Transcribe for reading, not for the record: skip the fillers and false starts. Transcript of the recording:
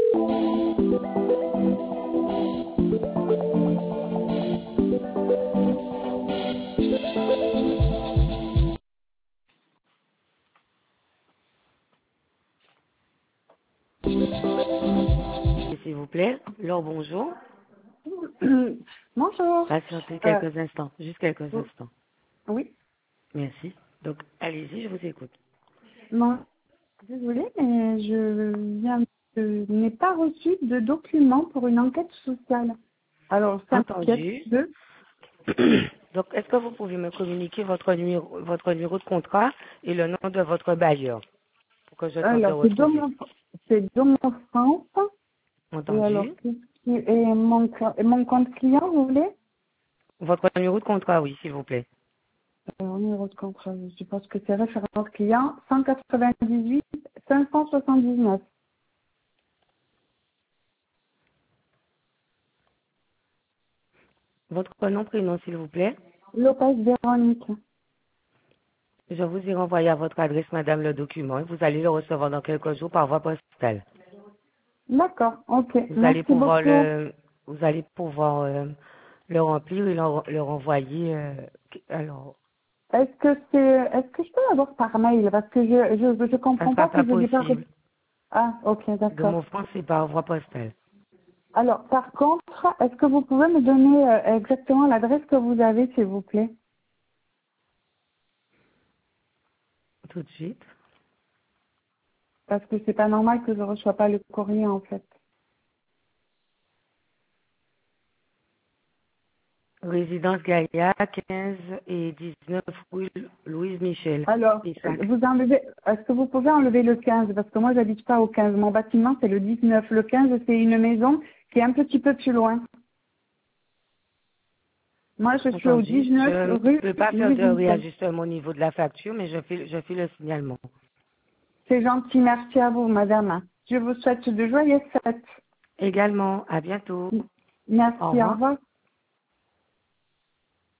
S'il vous plaît. Alors, bonjour. Bonjour. Patientez quelques instants, juste quelques Oh, instants. oui. Merci. Donc, allez-y, je vous écoute. Non, désolée, mais je n'ai pas reçu de document pour une enquête sociale. Alors, ça m'inquiète Entendu. de. Donc, est-ce que vous pouvez me communiquer votre numéro de contrat et le nom de votre bailleur pour que je tente de Alors, retrouver? c'est Domo France. Et alors, Entendu. et mon compte client, vous voulez? Votre numéro de contrat, oui, s'il vous plaît. Alors, numéro de contrat, je suppose que c'est référence client 198 579. Votre nom, prénom, s'il vous plaît. Lopez Véronique. Je vous ai renvoyé à votre adresse, madame, le document et vous allez le recevoir dans quelques jours par voie postale. D'accord, ok. Vous allez Merci pouvoir beaucoup. le remplir et le renvoyer. Alors, Est-ce que je peux l'avoir par mail? Parce que je ça comprends sera pas pas que je n'ai pas reçu. possible. Ah, ok, De mon d'accord. France, c'est par voie postale. Alors, par contre, est-ce que vous pouvez me donner exactement l'adresse que vous avez, s'il vous plaît? Tout de suite. Parce que c'est pas normal que je ne reçois pas le courrier, en fait. Résidence Gaïa, 15 et 19 rue Louise Michel. Alors, Pessac. est-ce que vous pouvez enlever le 15? Parce que moi, j'habite pas au 15. Mon bâtiment, c'est le 19. Le 15, c'est une maison qui est un petit peu plus loin. Moi, je suis au Entendu. 19 Je ne rue peux pas faire Louise de Michel. réajustement au niveau de la facture, mais je fais le signalement. C'est gentil, merci à vous, madame. Je vous souhaite de joyeuses fêtes. Également, à bientôt. Au Merci, au revoir. revoir.